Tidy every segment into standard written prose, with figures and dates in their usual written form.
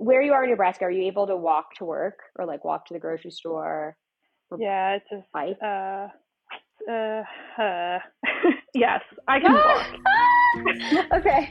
where you are in Nebraska, are you able to walk to work or like walk to the grocery store or Yeah, it's just bike? uh, uh yes, I can walk. Okay.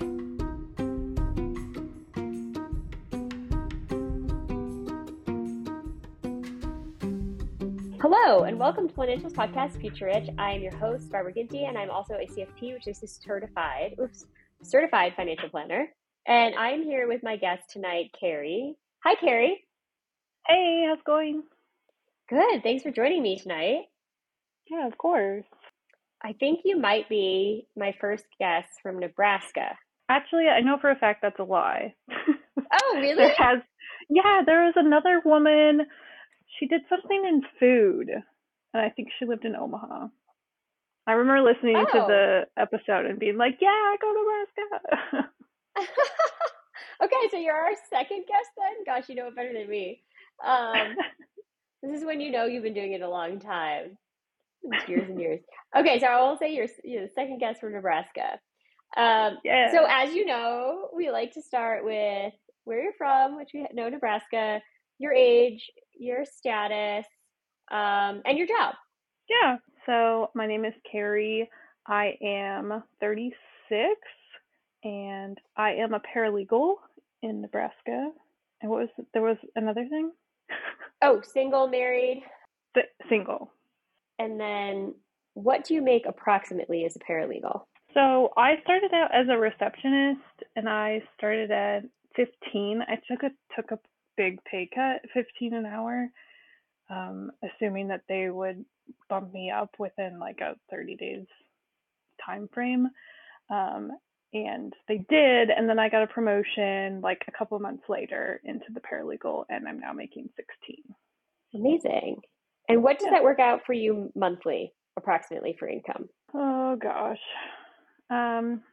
Hello, and welcome to Financials Podcast Future Rich. I am your host, Barbara Ginty, and I'm also a CFP, which is a certified financial planner. And I'm here with my guest tonight, Carrie. Hi, Carrie. Hey, how's it going? Good. Thanks for joining me tonight. Yeah, of course. I think you might be my first guest from Nebraska. Actually, I know for a fact that's a lie. Oh, really? There was another woman. She did something in food, and I think she lived in Omaha. I remember listening to Oh. the episode and being like, yeah, I go to Nebraska. Okay, so you're our second guest then? Gosh, you know it better than me. This is when you know you've been doing it a long time. It's years and years. Okay, so I will say you're the second guest from Nebraska. So Yeah. as you know, we like to start with where you're from, which we know Nebraska, your age, your status, and your job. Yeah. So my name is Carrie. I am 36 and I am a paralegal in Nebraska. And there was another thing? Oh, single, married, Single. and then what do you make approximately as a paralegal? So I started out as a receptionist and I started at 15. I took a big pay cut, 15 an hour, assuming that they would bump me up within like a 30 days time frame. Um, and they did, and then I got a promotion like a couple of months later into the paralegal, and I'm now making 16. Amazing. And what does Yeah. that work out for you monthly, approximately, for income? Oh gosh. Um,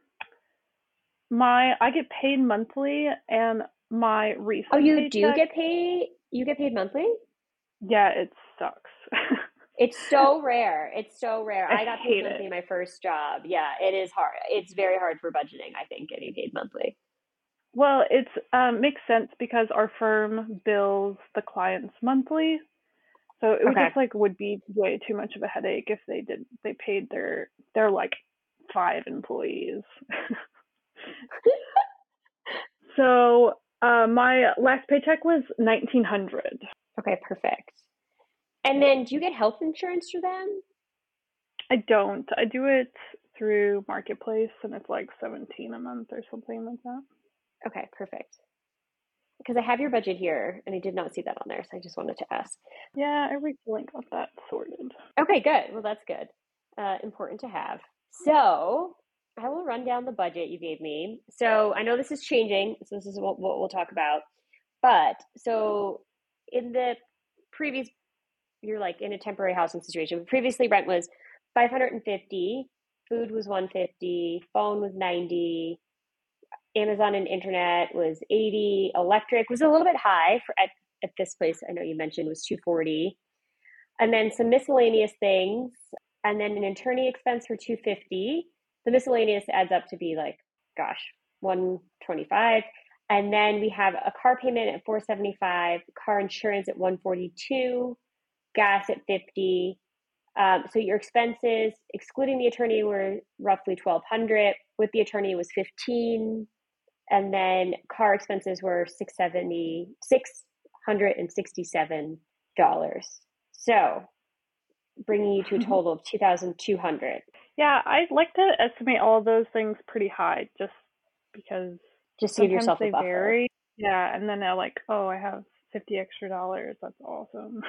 I get paid monthly, and my Oh, recent you do paycheck, get paid? You get paid monthly? yeah, it sucks. It's so rare. It's so rare. I I got paid hate monthly in it. my first job. Yeah, it is hard. It's very hard for budgeting, I think, getting paid monthly. Well, it's makes sense because our firm bills the clients monthly. So it would Okay. just like would be way too much of a headache if they paid their like 5 employees. So my last paycheck was 1,900. Okay, perfect. And then do you get health insurance through them? I don't. I do it through Marketplace and it's like 17 a month or something like that. Okay, perfect. Because I have your budget here and I did not see that on there, so I just wanted to ask. Yeah, I recently got that sorted. Okay, good. Well, that's good. Important to have. So I will run down the budget you gave me. So I know this is changing, so this is what we'll talk about. But so in the previous, you're like in a temporary housing situation. Previously, rent was 550, food was 150, phone was 90, Amazon and internet was 80, electric was a little bit high for at this place. I know you mentioned was 240, and then some miscellaneous things, and then an attorney expense for 250. The miscellaneous adds up to be like, gosh, 125. And then we have a car payment at 475, car insurance at 142, gas at 50. So your expenses, excluding the attorney, were roughly 1,200. With the attorney, it was 15, and then car expenses were $667. So bringing you to a total of 2,200. Yeah, I like to estimate all of those things pretty high just because Just to give sometimes yourself a they buffer. vary. Yeah, and then they're like, oh, I have 50 extra dollars. That's awesome.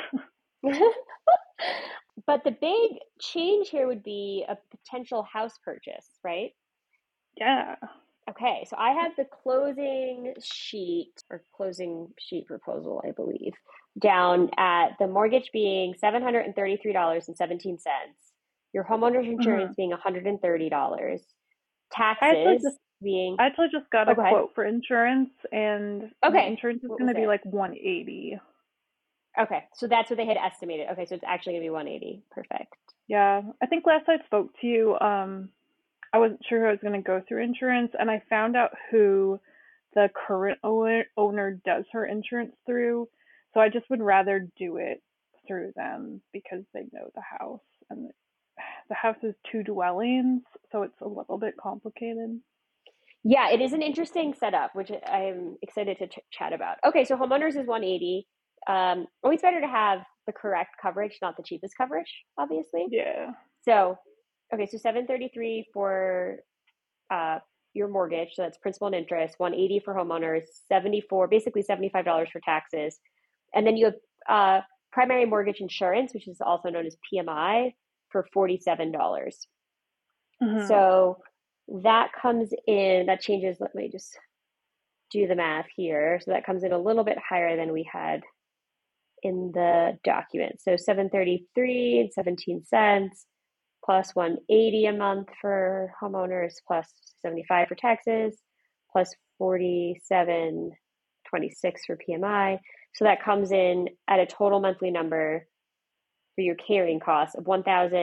But the big change here would be a potential house purchase, right? Yeah. Okay, so I have the closing sheet or closing sheet proposal, I believe, down at the mortgage being $733.17, your homeowner's hmm insurance being $130, I actually taxes just being, I actually just got oh, a go ahead. quote for insurance, and my Okay, insurance is what going was to be it? like 180. Okay, so that's what they had estimated. Okay, so it's actually going to be 180. Perfect. Yeah, I think last I spoke to you, I wasn't sure who I was going to go through insurance, and I found out who the current owner does her insurance through. So I just would rather do it through them because they know the house, and the house is two dwellings, so it's a little bit complicated. Yeah, it is an interesting setup, which I'm excited to chat about. Okay, so homeowners is 180. Always better to have the correct coverage, not the cheapest coverage, obviously. Yeah. So, okay, so 733 for your mortgage, so that's principal and interest, 180 for homeowners, 74, basically $75 for taxes. And then you have primary mortgage insurance, which is also known as PMI, for $47. Mm-hmm. So that comes in, that changes, let me just do the math here. So that comes in a little bit higher than we had in the document. So 733 and 17 cents plus 180 a month for homeowners plus 75 for taxes plus 47.26 for PMI. So that comes in at a total monthly number for your carrying costs of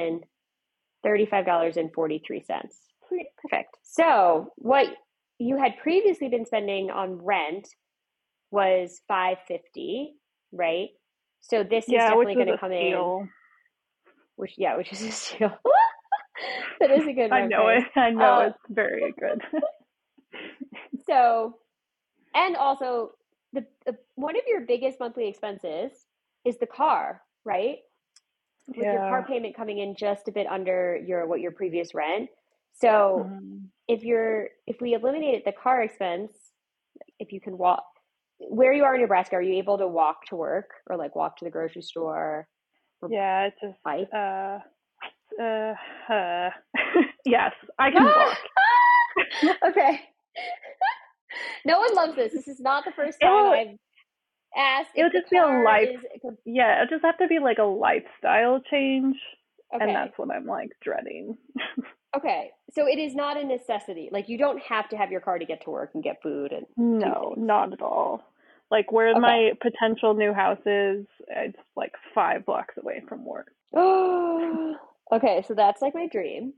$1,035.43. Sweet. Perfect. So what you had previously been spending on rent was $550, right? So this is definitely going to come in, which is a steal. That is a good I know reference. it. I know it's very good. So, and also the one of your biggest monthly expenses is the car, right? With your car payment coming in just a bit under your previous rent. So if we eliminated the car expense, if you can walk where you are in Nebraska, are you able to walk to work or like walk to the grocery store? Yeah, it's just bike? Yes, I can walk. Okay. No one loves this. This is not the first time I've asked if the car is. Yeah, it'll just have to be like a lifestyle change, Okay. and that's what I'm like dreading. Okay, so it is not a necessity. Like you don't have to have your car to get to work and get food and no, not at all. Like where my potential new house is, it's like 5 blocks away from work. Oh, okay, so that's like my dream.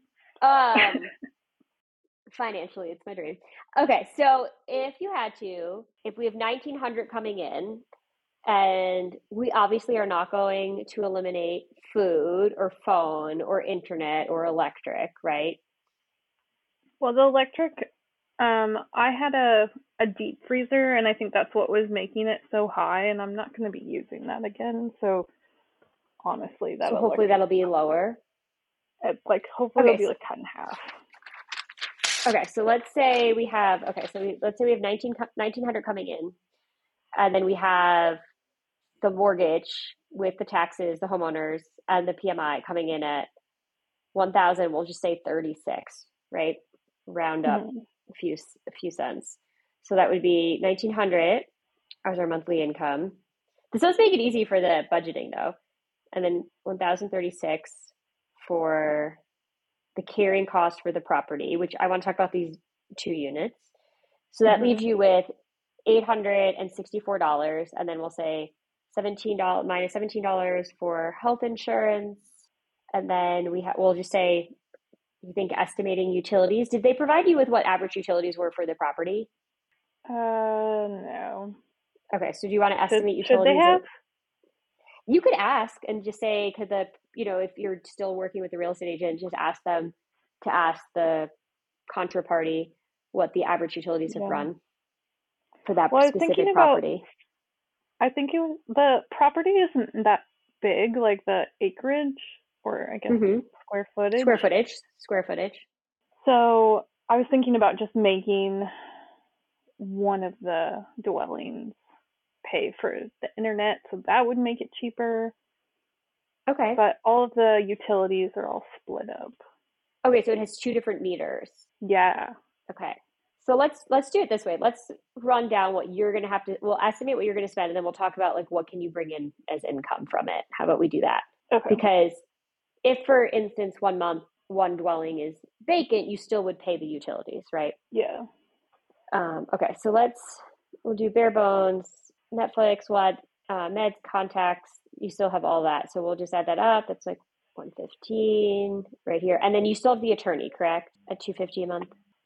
Financially, it's my dream. Okay, so if we have 1,900 coming in, and we obviously are not going to eliminate food or phone or internet or electric, right? Well, the electric, I had a deep freezer, and I think that's what was making it so high, and I'm not going to be using that again. So honestly, hopefully that'll be lower. Hopefully it'll be like cut in half. Okay, so let's say we have 1,900 coming in, and then we have the mortgage with the taxes, the homeowners, and the PMI coming in at 1,000. We'll just say 36, right? Round up a few cents. So that would be 1,900 as our monthly income. This does make it easy for the budgeting though. And then 1,036 for the carrying cost for the property, which I want to talk about these 2 units. So that leaves you with $864, and then we'll say $17 minus $17 for health insurance, and then we'll just say you think estimating utilities. Did they provide you with what average utilities were for the property? No. Okay, so do you want to estimate utilities? Should they have? You could ask and just say, if you're still working with the real estate agent, just ask them to ask the contraparty what the average utilities have run for that specific property. I think the property isn't that big, like the acreage, or I guess square footage. Square footage. So I was thinking about just making one of the dwellings pay for the internet, so that would make it cheaper. Okay. But all of the utilities are all split up. Okay, so it has 2 different meters. Yeah. Okay. So let's do it this way. Let's run down what you're going to have to, we'll estimate what you're going to spend, and then we'll talk about like what can you bring in as income from it. How about we do that? Okay. Because if, for instance, 1 month, one dwelling is vacant, you still would pay the utilities, right? Yeah. Okay, so we'll do bare bones, Netflix, meds, contacts. You still have all that. So we'll just add that up. That's like 115 right here. And then you still have the attorney, correct? At $250 a month?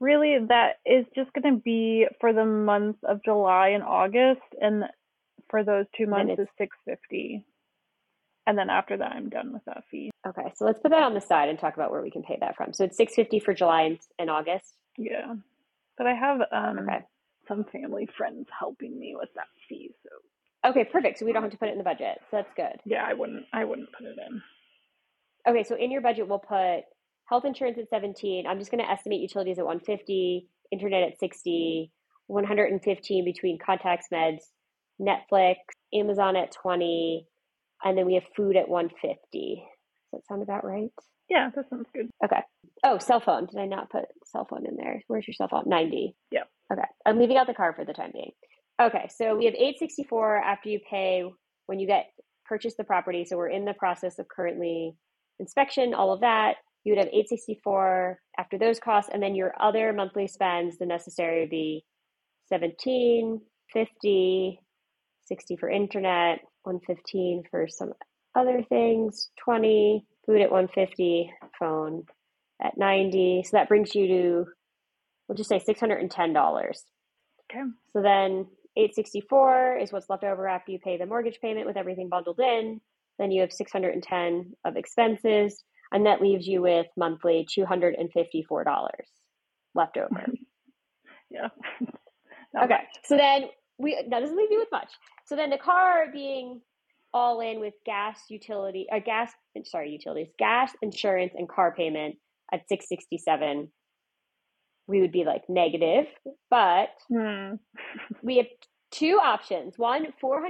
really, that is just going to be for the month of July and August, and for those two And then months it's is $650, and then after that, I'm done with that fee. okay. So let's put that on the side and talk about where we can pay that from. So it's $650 for July and August. Yeah, but I have Okay. some family friends helping me with that fee, so Okay, perfect. So we don't have to put it in the budget. So that's good. yeah, I wouldn't put it in. Okay, so in your budget, we'll put health insurance at 17. I'm just going to estimate utilities at 150, internet at 60, 115 between contacts, meds, Netflix, Amazon at 20, and then we have food at 150. Does that sound about right? Yeah, that sounds good. Okay. Oh, cell phone. Did I not put cell phone in there? Where's your cell phone? 90. Yeah. Okay. I'm leaving out the car for the time being. Okay, so we have 864 after you pay when you get purchase the property. So we're in the process of currently inspection, all of that. You would have 864 after those costs, and then your other monthly spends, the necessary would be 17, 50, 60 for internet, 115 for some other things, 20, food at 150, phone at 90. So that brings you to, we'll just say $610. Okay. So then 864 is what's left over after you pay the mortgage payment with everything bundled in. Then you have 610 of expenses, and that leaves you with monthly $254 left over. Yeah. Okay, so then that doesn't leave you with much. So then the car being all in with utilities, gas, insurance, and car payment at 667, we would be like negative, but we have two options. One,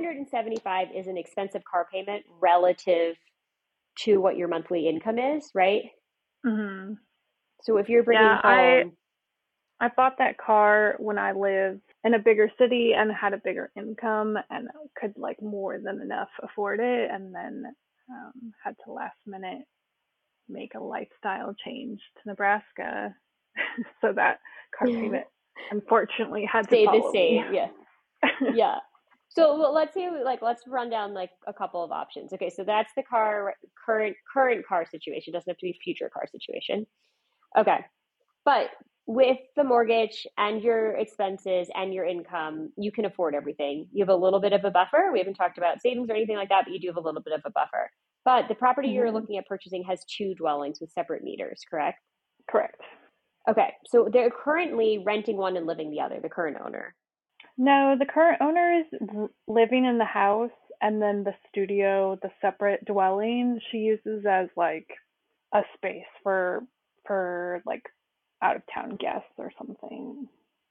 475 is an expensive car payment relative to what your monthly income is, right? Mm-hmm. So if you're bringing home, I bought that car when I lived in a bigger city and had a bigger income and could like more than enough afford it, and then had to last minute make a lifestyle change to Nebraska, so that car payment unfortunately had to stay the follow me. same. Yeah. Yeah. So let's say let's run down like a couple of options. Okay, so that's the current car situation. It doesn't have to be future car situation. Okay. But with the mortgage and your expenses and your income, you can afford everything. You have a little bit of a buffer. We haven't talked about savings or anything like that, but you do have a little bit of a buffer. But the property you're looking at purchasing has two dwellings with separate meters, correct? Correct. Okay. So they're currently renting one and living the other, the current owner. No, the current owner is living in the house, and then the studio, the separate dwelling, she uses as like a space for like out of town guests or something.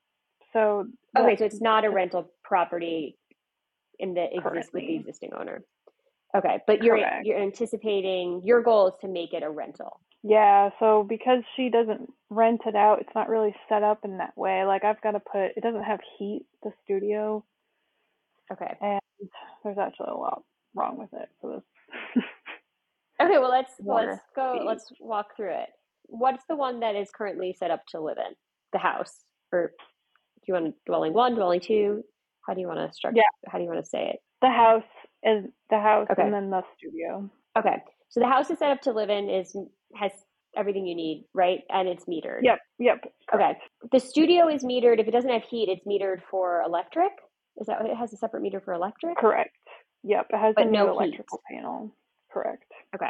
So Okay, so it's not a rental property with the currently, existing owner. Okay, but you're correct. anticipating your goal is to make it a rental. Yeah, so because she doesn't rent it out, it's not really set up in that way. Like I've got to it doesn't have heat, the studio, Okay. and there's actually a lot wrong with it. So this Okay, well water fees. let's walk through it. What's the one that is currently set up to live in? The house. Or do you want dwelling one, dwelling two? How do you want to structure how do you want to say it? The house is the house, Okay. and then the studio. Okay. So the house is set up to live in has everything you need, right? And it's metered. Yep. Okay. The studio is metered. If it doesn't have heat, it's metered for electric. Is that what it has, a separate meter for electric? Correct. Yep, it has but a no new heat. electrical panel. Correct.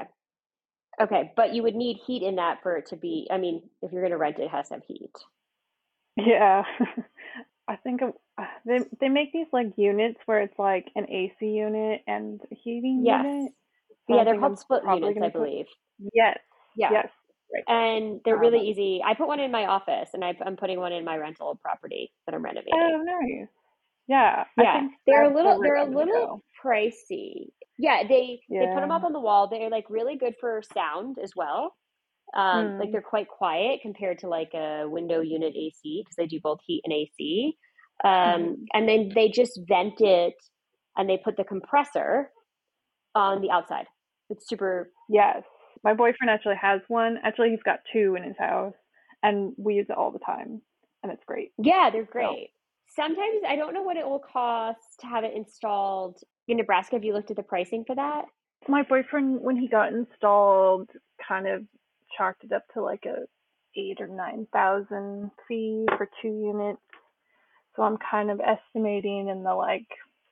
Okay, but you would need heat in that for it to be, I mean, if you're going to rent it, it has to have heat. Yeah. I think they make these like units where it's like an AC unit and a heating Yes. unit. So Yeah, they're called split units, I believe. Yes. Yeah. Yes. Right. And they're really easy. I put one in my office, and I'm putting one in my rental property that I'm renovating. Oh, nice. Yeah. Yeah, I think they're that's the a route to little go. pricey. Yeah, they put them up on the wall. They're like really good for sound as well. Like they're quite quiet compared to like a window unit AC because they do both heat and AC. And then they just vent it and they put the compressor on the outside. It's super. Yes. My boyfriend actually has one. Actually, he's got two in his house, and we use it all the time, and it's great. Yeah, they're great. So. Sometimes I don't know what it will cost to have it installed in Nebraska. Have you looked at the pricing for that? My boyfriend, when he got installed, kind of chalked it up to like a 8 or 9,000 fee for 2 units. So I'm kind of estimating in the like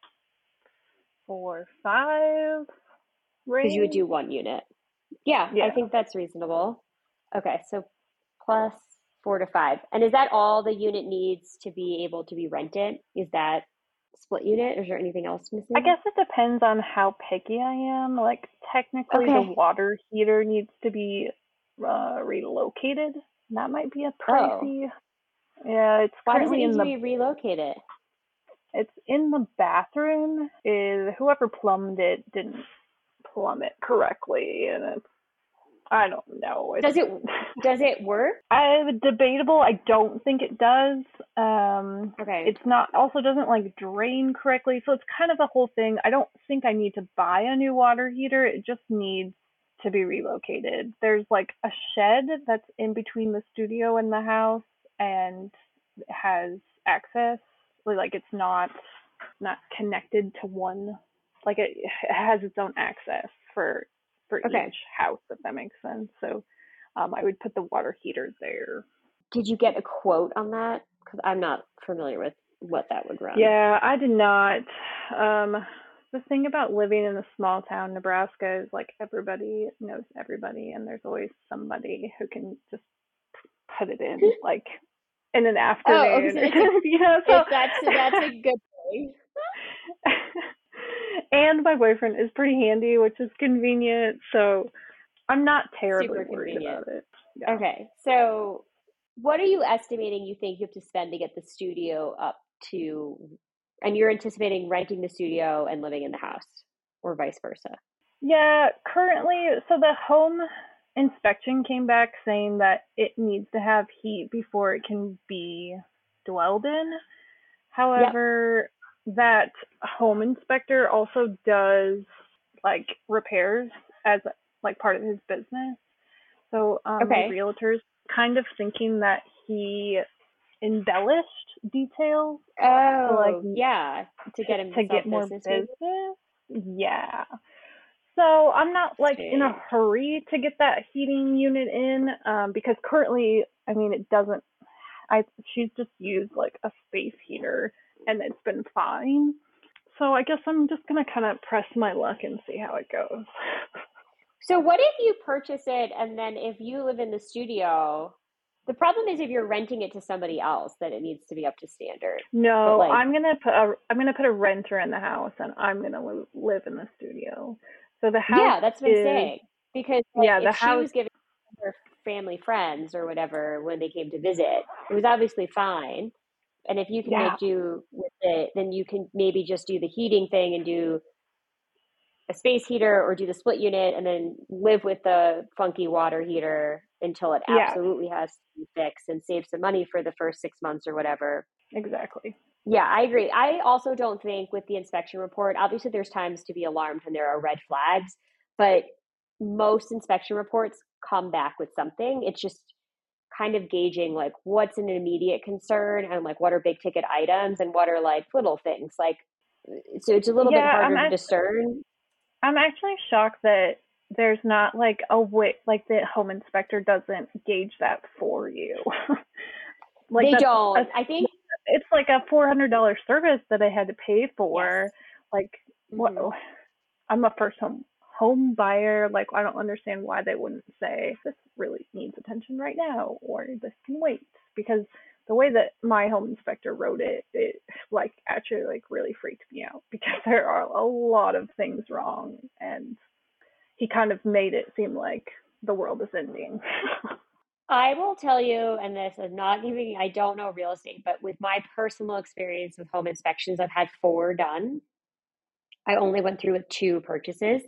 4 or 5 Because you would range. do 1 unit. Yeah, I Yeah. think that's reasonable. Okay, so plus 4 to 5. And is that all the unit needs to be able to be rented? Is that split unit? Or is there anything else I missing? guess it depends on how picky I am. Like, technically, the Okay. water heater needs to be relocated. That might be a Oh, pricey. Yeah, why does it need to be relocated? it's in the bathroom. Is whoever plumbed it didn't plumb it correctly, and I don't know. Does it does it work? Debatable. I don't think it does. Okay. It's not also doesn't like drain correctly, so it's kind of a whole thing. I don't think I need to buy a new water heater. It just needs to be relocated. There's like a shed that's in between the studio and the house, and it has access. Like it's not connected to one. Like it has its own access for each Okay. house, if that makes sense. So I would put the water heater there. Did you get a quote on that? Because I'm not familiar with what that would run. Yeah, I did not. Um, the thing about living in a small town, Nebraska, is like everybody knows everybody, and there's always somebody who can just put it in like in an Oh, okay. afternoon So or something, you know. So, if that's a good thing. and my boyfriend is pretty handy, which is convenient. So I'm not terribly Super worried convenient. about it. Yeah. Okay. So what are you estimating you think you have to spend to get the studio up to, and you're anticipating renting the studio and living in the house or vice versa? Yeah, currently, so the home inspection came back saying that it needs to have heat before it can be dwelled in. Yep. However, that home inspector also does like repairs as like part of his business. So my Okay. realtor's kind of thinking that he embellished details to like Oh, yeah. To get to himself get more business, maybe? business. Yeah. So I'm not like in a Interesting. hurry to get that heating unit in, because currently, I mean, it doesn't. I she's just used like a space heater and it's been fine. So I guess I'm just gonna kind of press my luck and see how it goes. So what if you purchase it and then if you live in the studio, the problem is if you're renting it to somebody else, that it needs to be up to standard. But No, like, I'm gonna put a renter in the house and I'm gonna live in the studio. So the house yeah, that's what I'm is saying. Because like yeah, if the she house was giving her family friends or whatever when they came to visit, it was obviously fine. And if you can yeah, make do with it, then you can maybe just do the heating thing and do a space heater or do the split unit and then live with the funky water heater until it yeah, absolutely has to be fixed and save some money for the first 6 months or whatever. exactly. Yeah, I agree. I also don't think with the inspection report, obviously there's times to be alarmed when there are red flags, but most inspection reports come back with something. It's just kind of gauging like what's an immediate concern and like what are big ticket items and what are like little things. Like so it's a little bit Yeah, harder to discern. I'm actually shocked that there's not like a way like the home inspector doesn't gauge that for you. Like They that's a don't. I think it's like a $400 service that I had to pay yes. for. Like what Hmm. I'm a first home buyer, like I don't understand why they wouldn't say this really needs attention right now or this can wait, because the way that my home inspector wrote it, it like actually like really freaked me out because there are a lot of things wrong, and he kind of made it seem like the world is ending. I will tell you, and this is not giving, I don't know real estate, but with my personal experience with home inspections, I've had four done. I only went through with two purchases.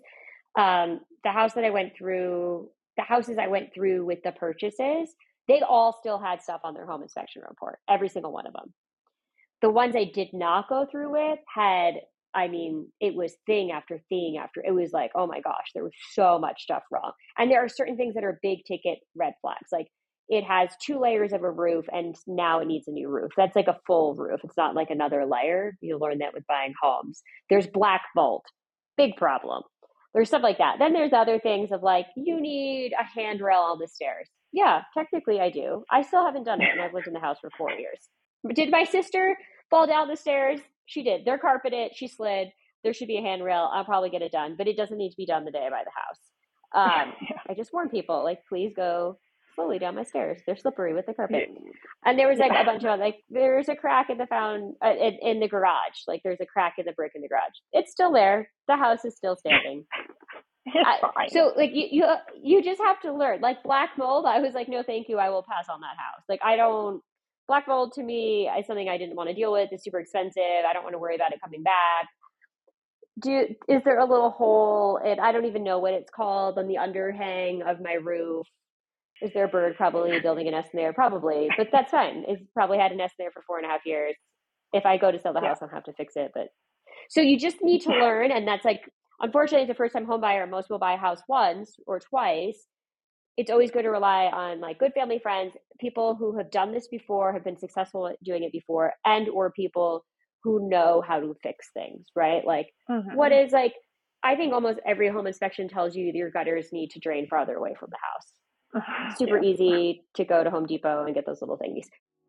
The house that I went through, the houses I went through with the purchases, they all still had stuff on their home inspection report, every single one of them. The ones I did not go through with had, I mean, it was thing after thing after, it was like, oh my gosh, there was so much stuff wrong. And there are certain things that are big ticket red flags. Like it has two layers of a roof and now it needs a new roof. That's like a full roof. It's not like another layer. You'll learn that with buying homes. There's black vault, big problem. There's stuff like that. Then there's other things of like, you need a handrail on the stairs. Yeah, technically I do. I still haven't done it, and I've lived in the house for 4 years. But did my sister fall down the stairs? She did. They're carpeted. She slid. There should be a handrail. I'll probably get it done, but it doesn't need to be done the day I buy the house. Yeah. I just warn people, like, please go slowly down my stairs. They're slippery with the carpet. Yeah. And there was like a Yeah. bunch of like, there's a crack in the in the garage. Like there's a crack in the brick in the garage. It's still there. The house is still standing. It's fine. So like you just have to learn. Like black mold, I was like, no, thank you. I will pass on that house. Like I don't. Black mold to me is something I didn't want to deal with. It's super expensive. I don't want to worry about it coming back. Is there a little hole? And I don't even know what it's called on the underhang of my roof. Is there a bird probably building a nest in there? Probably, but that's fine. It's probably had a nest there for 4.5 years. If I go to sell the house, I'll have to fix it. But so you just need to learn, and that's like, unfortunately, as a first-time home buyer, most will buy a house once or twice. It's always good to rely on like good family friends, people who have done this before, have been successful at doing it before, and or people who know how to fix things, right? Like what is like, I think almost every home inspection tells you your gutters need to drain farther away from the house. Super easy to go to Home Depot and get those little thingies.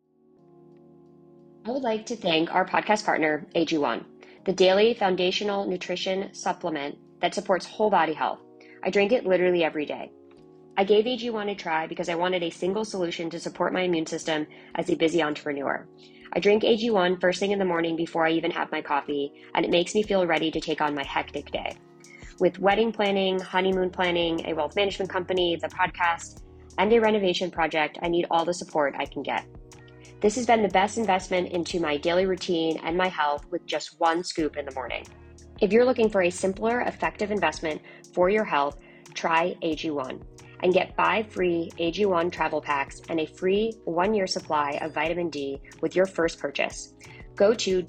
I would like to thank our podcast partner, AG1, the daily foundational nutrition supplement that supports whole body health. I drink it literally every day. I gave AG1 a try because I wanted a single solution to support my immune system as a busy entrepreneur. I drink AG1 first thing in the morning before I even have my coffee, and it makes me feel ready to take on my hectic day. With wedding planning, honeymoon planning, a wealth management company, the podcast, and a renovation project, I need all the support I can get. This has been the best investment into my daily routine and my health with just one scoop in the morning. If you're looking for a simpler, effective investment for your health, try AG1 and get 5 free AG1 travel packs and a free 1-year supply of vitamin D with your first purchase. Go to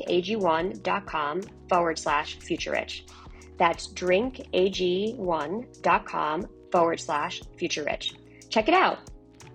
drinkag1.com/futurerich. That's drinkag1.com/futurerich. Check it out.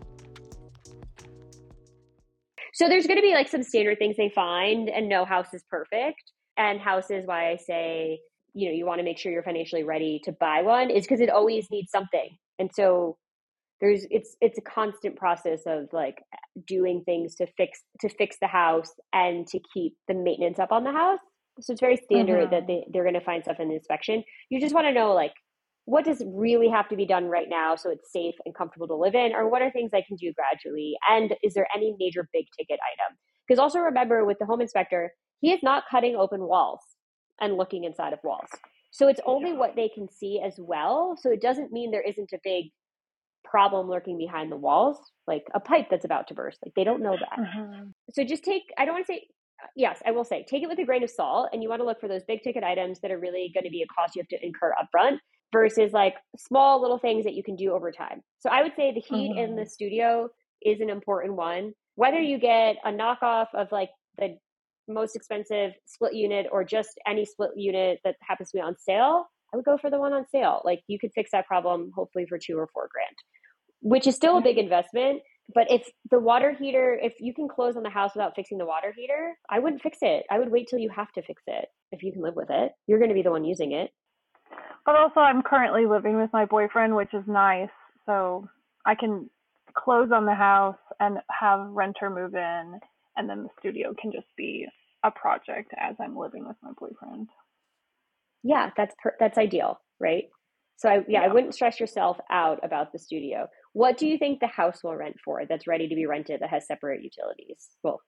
So there's going to be like some standard things they find, and no house is perfect. And house is why I say, you want to make sure you're financially ready to buy one, is because it always needs something. And so it's a constant process of like doing things to fix the house and to keep the maintenance up on the house. So it's very standard that they're going to find stuff in the inspection. You just want to know like, what does really have to be done right now so it's safe and comfortable to live in, or what are things I can do gradually? And is there any major big ticket item? Because also remember, with the home inspector, he is not cutting open walls and looking inside of walls. So it's only what they can see as well. So it doesn't mean there isn't a big problem lurking behind the walls, like a pipe that's about to burst. Like they don't know that. So just I don't want to say, yes, I will say, take it with a grain of salt, and you want to look for those big ticket items that are really going to be a cost you have to incur upfront versus like small little things that you can do over time. So I would say the heat in the studio is an important one. Whether you get a knockoff of like the most expensive split unit or just any split unit that happens to be on sale, I would go for the one on sale. Like you could fix that problem hopefully for $2 or $4 grand, which is still a big investment. But if the water heater, if you can close on the house without fixing the water heater, I wouldn't fix it. I would wait till you have to fix it. If you can live with it, you're going to be the one using it. But also I'm currently living with my boyfriend, which is nice. So I can close on the house and have renter move in, and then the studio can just be a project as I'm living with my boyfriend. Yeah, that's ideal, right? So I wouldn't stress yourself out about the studio. What do you think the house will rent for that's ready to be rented that has separate utilities? Well,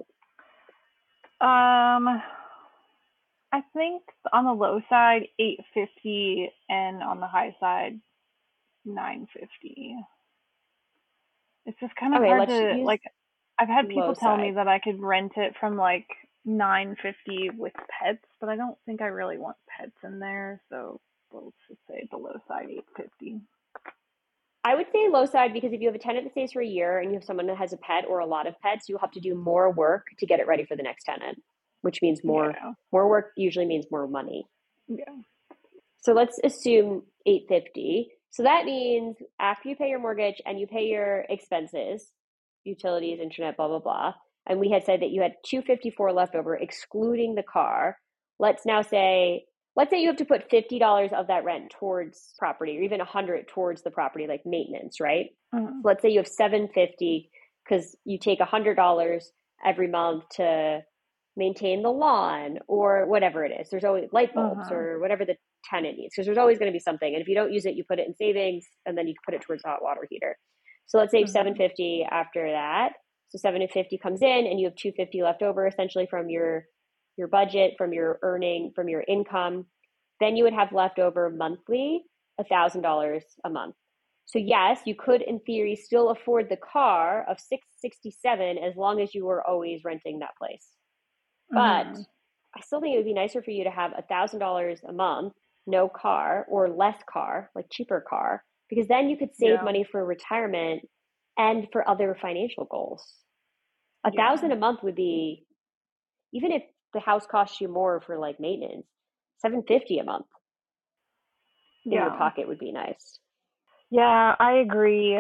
I think on the low side $850 and on the high side $950. It's just kind of hard to like. I've had people tell me that I could rent it from like $950 with pets, but I don't think I really want pets in there. So let's just say the low side $850. I would say low side because if you have a tenant that stays for a year and you have someone that has a pet or a lot of pets, you'll have to do more work to get it ready for the next tenant, which means more work usually means more money. Yeah. So let's assume $850. So that means after you pay your mortgage and you pay your expenses, utilities, internet, blah, blah, blah, and we had said that you had $254 left over, excluding the car. Let's let's say you have to put $50 of that rent towards property, or even 100 towards the property, like maintenance, right? Mm-hmm. So let's say you have 750 because you take $100 every month to maintain the lawn or whatever it is. There's always light bulbs Mm-hmm. or whatever the tenant needs, because there's always going to be something. And if you don't use it, you put it in savings, and then you can put it towards the hot water heater. So let's say Mm-hmm. 750 after that. So 750 comes in, and you have 250 left over, essentially from your budget, from your earning, from your income. Then you would have left over monthly $1,000 a month. So yes, you could in theory still afford the car of 667 as long as you were always renting that place. But Mm-hmm. I still think it would be nicer for you to have $1,000 a month, no car, or less car, like cheaper car, because then you could save Yeah. money for retirement and for other financial goals. A Yeah. thousand a month would be, even if the house costs you more for like maintenance, 750 a month in your Yeah. pocket would be nice. Yeah, I agree.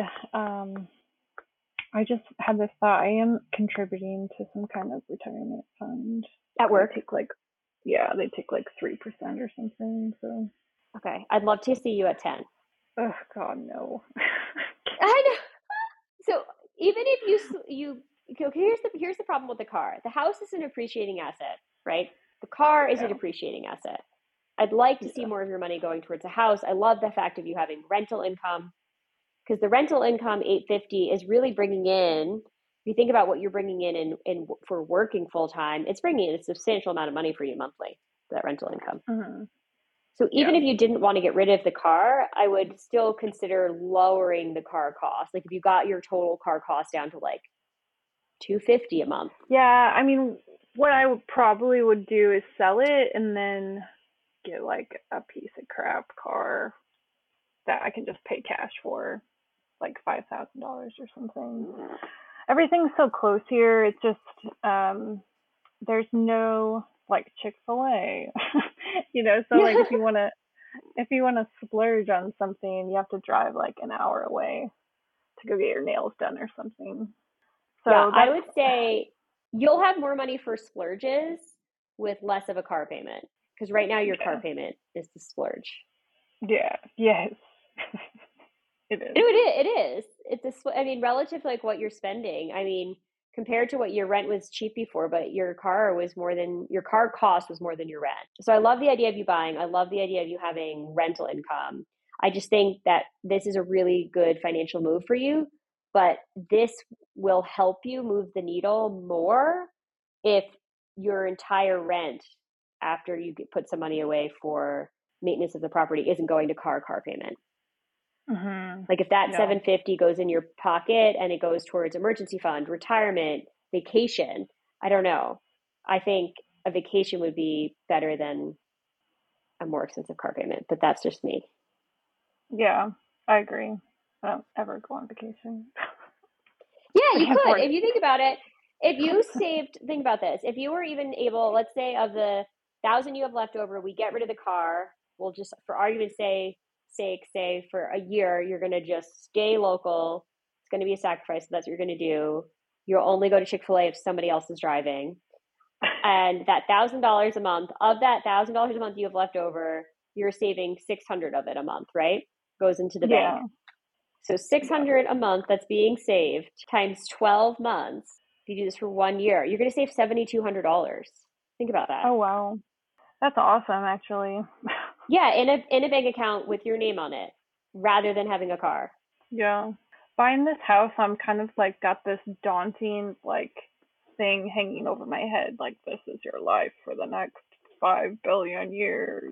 I just had this thought. I am contributing to some kind of retirement fund. At They work. take like, they take like 3% or something. So, Okay. I'd love to see you at 10. oh God, no. I know. So even if okay, here's the problem with the car. The house is an appreciating asset, right? The car is a Yeah. depreciating asset. I'd like to see Yeah. more of your money going towards a house. I love the fact of you having rental income, because the rental income 850 is really bringing in. If you think about what you're bringing in for working full time, it's bringing in a substantial amount of money for you monthly. That rental income. Mm-hmm. So even Yeah. if you didn't want to get rid of the car, I would still consider lowering the car cost. Like if you got your total car cost down to like 250 a month. Yeah. I mean, what I would probably would do is sell it and then get like a piece of crap car that I can just pay cash for, like $5,000 or something. Everything's so close here. It's just there's no like Chick-fil-A. So like if you want to splurge on something, you have to drive like an hour away to go get your nails done or something. Yeah, So I that's would say you'll have more money for splurges with less of a car payment, because right now your car yeah. payment is the splurge. Yeah. Yes. It No, is. it is. I mean, relative to like what you're spending. I mean, compared to what your rent was cheap before, but your car cost was more than your rent. So I love the idea of you buying. I love the idea of you having rental income. I just think that this is a really good financial move for you, but this will help you move the needle more if your entire rent after you put some money away for maintenance of the property isn't going to car payment. Mhm. Like if that Yeah. 750 goes in your pocket and it goes towards emergency fund, retirement, vacation, I don't know. I think a vacation would be better than a more expensive car payment, but that's just me. Yeah. I agree. I don't ever go on vacation. Yeah, I you can't could. afford If you it. think about it, if you saved, think about this. If you were even able, let's say of the 1,000 you have left over, we get rid of the car. We'll just, for argument's sake, say for a year, you're going to just stay local. It's going to be a sacrifice. So that's what you're going to do. You'll only go to Chick-fil-A if somebody else is driving. And that $1,000 a month, of that $1,000 a month you have left over, you're saving 600 of it a month, right? Goes into the bank. Yeah. So Yeah. 600 a month that's being saved times 12 months. If you do this for 1 year, you're going to save $7,200. Think about that. Oh wow. That's awesome actually. Yeah, in a bank account with your name on it, rather than having a car. Yeah. Buying this house, I'm kind of like got this daunting like thing hanging over my head, like this is your life for the next 5 billion years.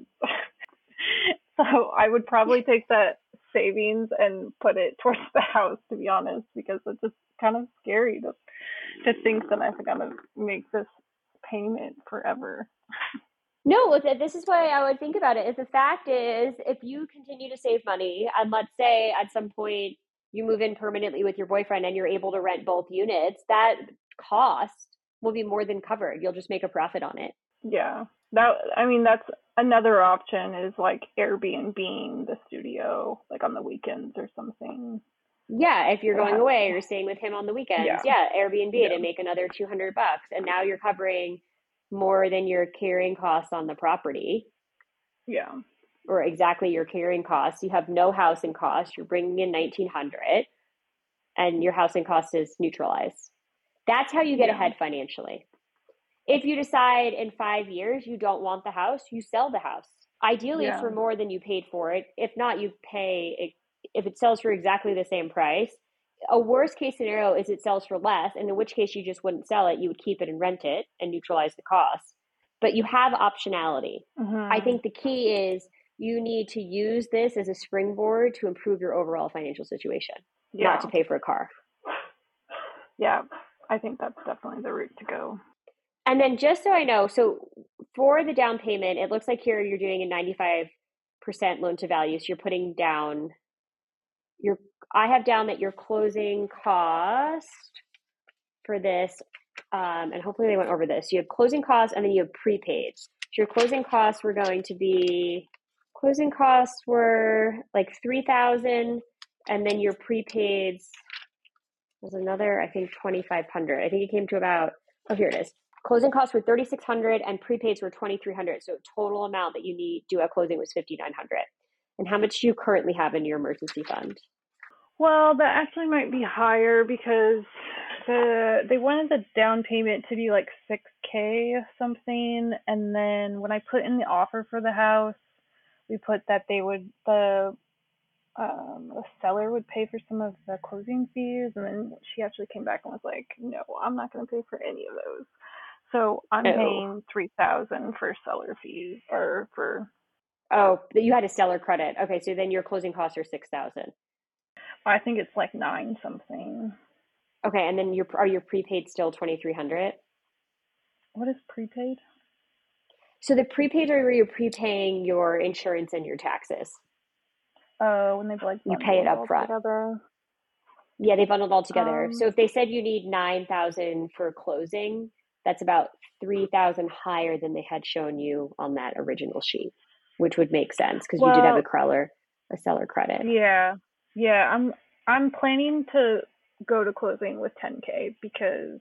So I would probably take that savings and put it towards the house, to be honest, because it's just kind of scary to think that I'm gonna make this payment forever. No, this is why I would think about it. Is the fact is, if you continue to save money, and let's say at some point you move in permanently with your boyfriend and you're able to rent both units, that cost will be more than covered. You'll just make a profit on it. Yeah. That's another option is like Airbnb the studio like on the weekends or something. Yeah, if you're So going away or staying with him on the weekends, yeah. yeah, Airbnb it Yeah. and make another $200, and now you're covering more than your carrying costs on the property. Yeah. or exactly your carrying costs. You have no housing costs. You're bringing in 1900 and your housing cost is neutralized. That's how you get Yeah. ahead financially. If you decide in 5 years you don't want the house, you sell the house. Ideally Yeah. for more than you paid for it. If not, you pay, if it sells for exactly the same price. A worst case scenario is it sells for less, and in which case you just wouldn't sell it. You would keep it and rent it and neutralize the cost. But you have optionality. I Mhm. think the key is you need to use this as a springboard to improve your overall financial situation, not to Yeah. pay for a car. Yeah. I think that's definitely the route to go. And then just so I know, so for the down payment, it looks like here you're doing a 95% loan to value. So you're putting down your, I have down that your closing cost for this, and hopefully they went over this. You have closing costs and then you have prepaid. So your closing costs were going to be, closing costs were like 3,000, and then your prepaids was another, I think 2,500. I think it came to about, oh, here it is. Closing costs were 3,600 and prepaids were 2,300. So total amount that you need due at closing was 5,900. And how much do you currently have in your emergency fund? Well, that actually might be higher because they wanted the down payment to be like 6K or something, and then when I put in the offer for the house, we put that the seller would pay for some of the closing fees, and then she actually came back and was like, "No, I'm not going to pay for any of those." So I'm Oh, paying 3,000 for seller fees or for. oh, you had a seller credit. Okay, so then your closing costs are 6,000. I think it's like nine something. Okay, and then are your prepaid still 2,300? What is prepaid? So the prepaid are where you're prepaying your insurance and your taxes. When they've like You pay it bundled up all front. together. Yeah, they bundled all together. So Um, if they said you need 9,000 for closing, that's about 3,000 higher than they had shown you on that original sheet, which would make sense because you did have well, a seller credit. yeah, yeah. I'm planning to go to closing with 10K because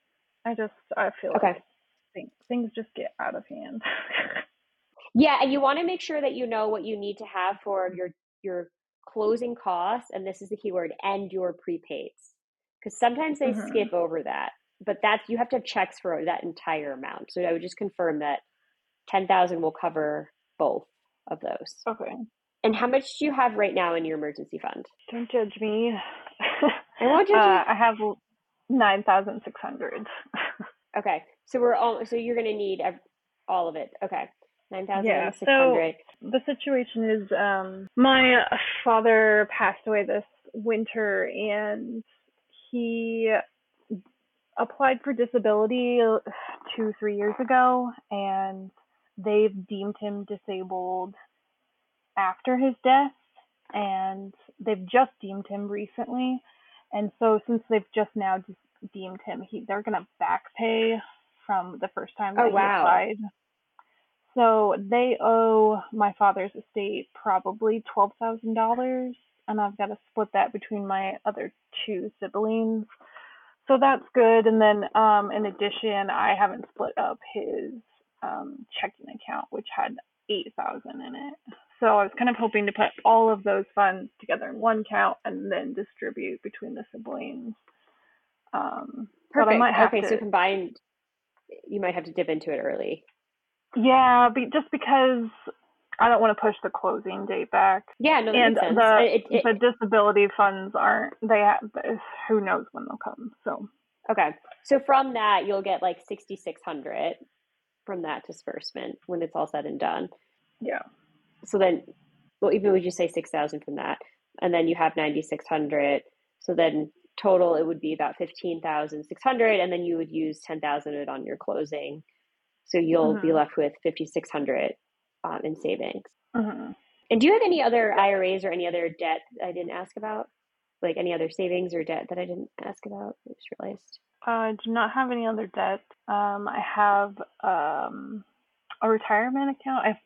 I feel like Okay. things just get out of hand. Yeah, and you want to make sure that you know what you need to have for your closing costs, and this is the keyword, and your prepaids. Because sometimes they Mhm. skip over that, but that's you have to have checks for that entire amount. So I would just confirm that 10,000 will cover both of those. Okay. And how much do you have right now in your emergency fund? Don't judge me. I won't judge you. I have 9,600. Okay, so we're all so you're gonna need all of it. Okay, Yeah. So 9,600. the situation is, my father passed away this winter, and he applied for disability 2, 3 years ago, and they've deemed him disabled after his death, and they've just deemed him recently. And so since they've just now deemed him, they're gonna back pay from the first time Oh that he wow. applied. So they owe my father's estate probably $12,000, and I've got to split that between my other two siblings. So that's good. And then, in addition, I haven't split up his checking account, which had 8,000 in it. So I was kind of hoping to put all of those funds together in one account and then distribute between the siblings. But I Perfect. might have Okay, so to, combined, you might have to dip into it early. yeah, just because I don't want to push the closing date back. Yeah, no, that And makes sense. the disability funds aren't, they have, who knows when they'll come. So, Okay, so from that, you'll get like 6,600 from that disbursement when it's all said and done. yeah. So then, well, even would you say 6,000 from that, and then you have 9,600. So then total, it would be about 15,600, and then you would use 10,000 of it on your closing. So you'll be Mhm. left with 5,600 in savings. Mhm. And do you have any other IRAs or any other debt I didn't ask about? Like any other savings or debt that I didn't ask about? I just realized. I do not have any other debt. I have a retirement account. I have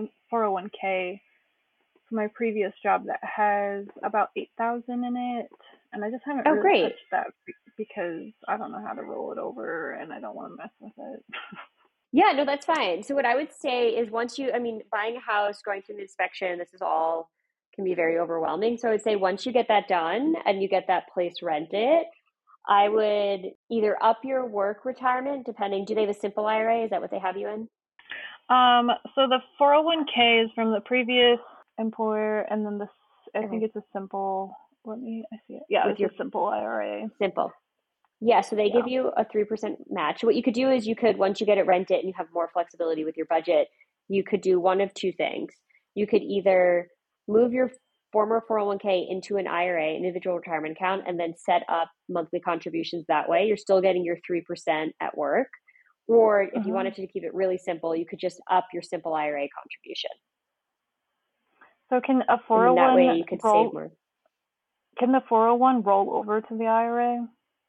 401k from my previous job that has about 8,000 in it, and I just haven't Oh, really great. touched that because I don't know how to roll it over and I don't want to mess with it. Yeah, no, that's fine. So what I would say is I mean, buying a house, going through the inspection, this is all can be very overwhelming. So I would say once you get that done and you get that place rented, I would either up your work retirement, depending, do they have a simple IRA? Is that what they have you in? So the 401k is from the previous employer, and then I think Okay. it's a simple. I see it. Yeah, With it's your a simple IRA. simple. Yeah, so they give Yeah. you a 3% match. What you could do is once you get it rented and you have more flexibility with your budget, you could do one of two things. You could either move your former 401k into an IRA, individual retirement account, and then set up monthly contributions that way. You're still getting your 3% at work. Or if you Hmm. wanted to keep it really simple, you could just up your simple IRA contribution. So And then that way you could save more. can the 401 roll over to the IRA?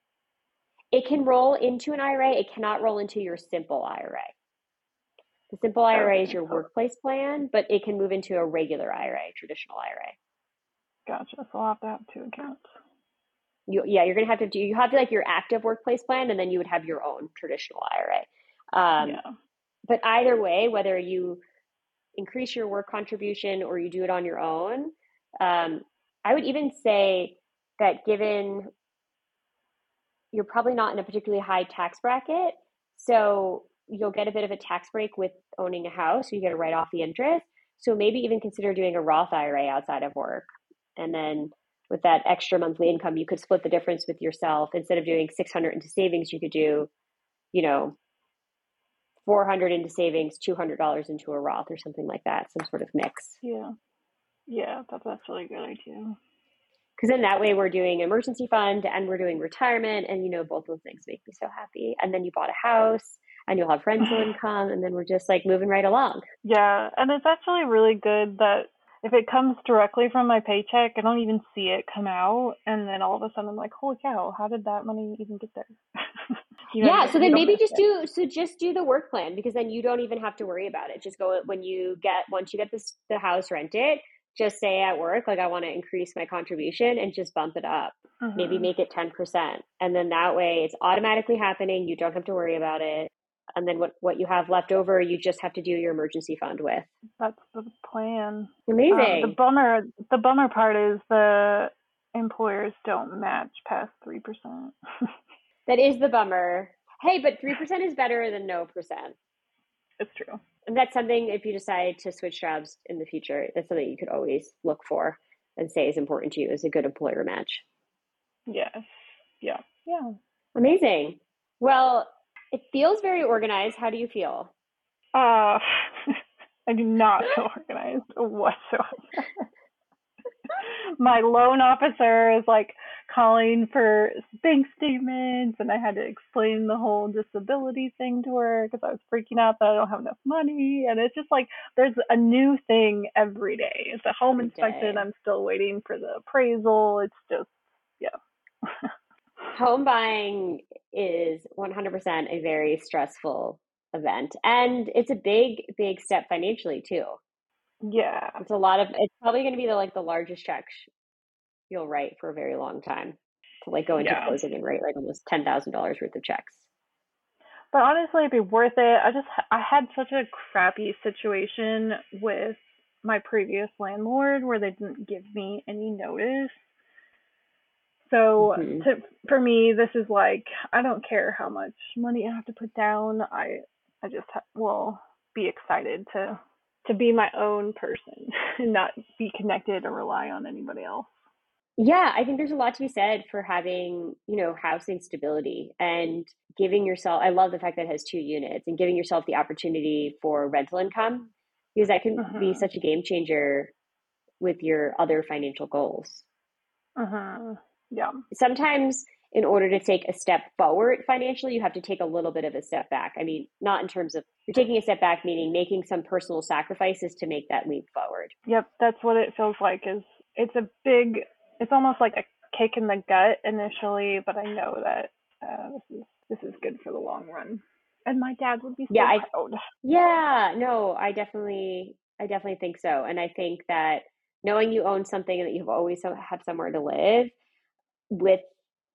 It can roll into an IRA, it cannot roll into your simple IRA. The simple IRA is Okay. your So workplace plan, but it can move into a regular IRA, traditional IRA. gotcha. So I'll have to have two accounts. You're gonna have to you have to like your active workplace plan, and then you would have your own traditional IRA. Yeah. But either way, whether you increase your work contribution or you do it on your own, I would even say that given you're probably not in a particularly high tax bracket, so you'll get a bit of a tax break with owning a house. So you get to write off the interest. So maybe even consider doing a Roth IRA outside of work. And then with that extra monthly income, you could split the difference with yourself. Instead of doing 600 into savings, you could do, you know, 400 into savings, $200 into a Roth or something like that, some sort of mix. Yeah. Yeah. That's actually a good idea. Because then that way we're doing emergency fund and we're doing retirement, and both those things make me so happy. And then you bought a house and you'll have rental income, and then we're just like moving right along. Yeah, and it's actually really good that if it comes directly from my paycheck, I don't even see it come out, and then all of a sudden I'm like, holy cow, how did that money even get there? Yeah, so You then don't maybe miss it. just do the work plan, because then you don't even have to worry about it. Just go once you get the house rented, just say at work, like, I want to increase my contribution, and just bump it up. Maybe Hmm. make it 10%. And then that way it's automatically happening. You don't have to worry about it. And then what you have left over, you just have to do your emergency fund with. That's the plan. Amazing. The bummer part is the employers don't match past 3%. That is the bummer. Hey, but 3% is better than no percent. It's true. And that's something, if you decide to switch jobs in the future, that's something you could always look for and say is important to you as a good employer match. Yes. Yeah. Yeah. Amazing. Well, it feels very organized. How do you feel? Uh, I do not feel organized whatsoever. My loan officer is like calling for bank statements, and I had to explain the whole disability thing to her because I was freaking out that I don't have enough money. And it's just like there's a new thing every day. It's a home Every inspection. day. I'm still waiting for the appraisal. It's just, yeah. Home buying is 100% a very stressful event. And it's a big, big step financially, too. Yeah. It's probably going to be the largest check you'll write for a very long time, to like go into Yeah. closing and write like almost $10,000 worth of checks. But honestly, it'd be worth it. I had such a crappy situation with my previous landlord where they didn't give me any notice. So Hmm. for me, this is like I don't care how much money I have to put down. I just will be excited to be my own person and not be connected or rely on anybody else. Yeah, I think there's a lot to be said for having, housing stability and giving yourself, I love the fact that it has two units, and giving yourself the opportunity for rental income, because that can be Mhm. such a game changer with your other financial goals. Mhm. Yeah. Sometimes in order to take a step forward financially, you have to take a little bit of a step back. I mean, not in terms of you're taking a step back, meaning making some personal sacrifices to make that leap forward. Yep, that's what it feels like is it's a big it's almost like a kick in the gut initially, but I know that this is good for the long run. And my dad would be Yeah, so I proud. Yeah, no, I definitely think so. And I think that knowing you own something and that you've always have somewhere to live with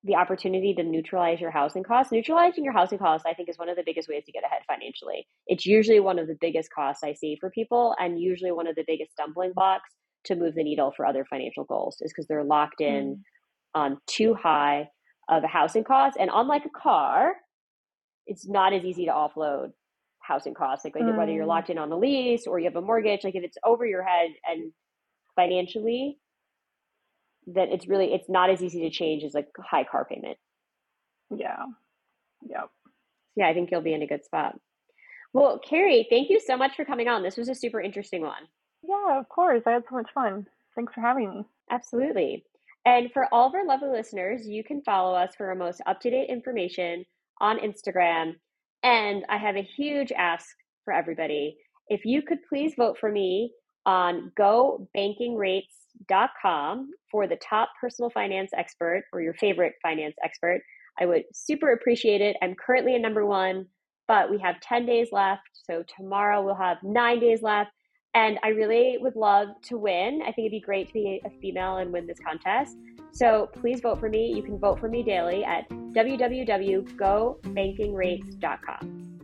the opportunity to neutralize your housing costs. Neutralizing your housing costs, I think, is one of the biggest ways to get ahead financially. It's usually one of the biggest costs I see for people, and usually one of the biggest stumbling blocks to move the needle for other financial goals, is because they're locked in on too high of a housing cost. And unlike a car, it's not as easy to offload housing costs. Like whether you're locked in on a lease or you have a mortgage, like if it's over your head and financially, that it's not as easy to change as like a high car payment. Yeah. Yep. Yeah, I think you'll be in a good spot. Well, Carrie, thank you so much for coming on. This was a super interesting one. Yeah, of course. I had so much fun. Thanks for having me. Absolutely. And for all of our lovely listeners, you can follow us for our most up-to-date information on Instagram. And I have a huge ask for everybody. If you could please vote for me on gobankingrates.com for the top personal finance expert or your favorite finance expert, I would super appreciate it. I'm currently at number one, but we have 10 days left. So tomorrow we'll have 9 days left. And I really would love to win. I think it'd be great to be a female and win this contest. So please vote for me. You can vote for me daily at www.gobankingrates.com.